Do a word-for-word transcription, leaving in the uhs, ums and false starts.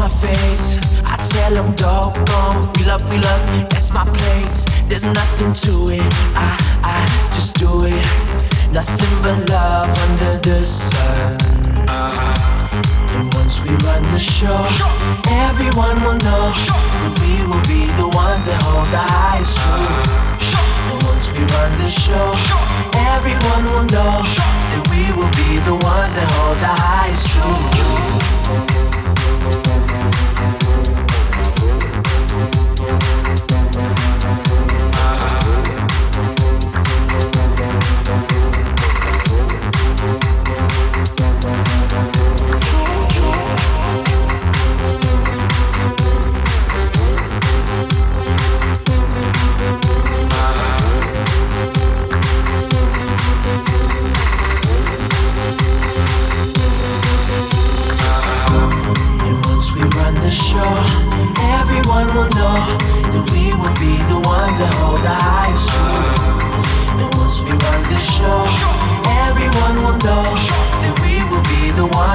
face. I tell them, dog, go, we love, we love, that's my place. There's nothing to it, I, I just do it. Nothing but love under the sun. And once we run the show, everyone will know that we will be the ones that hold the highest truth. And once we run the show, everyone will know that we will be the ones that hold the highest truth. Show, everyone will know that we will be the ones that hold the highest truth. And once we run the show, everyone will know that we will be the ones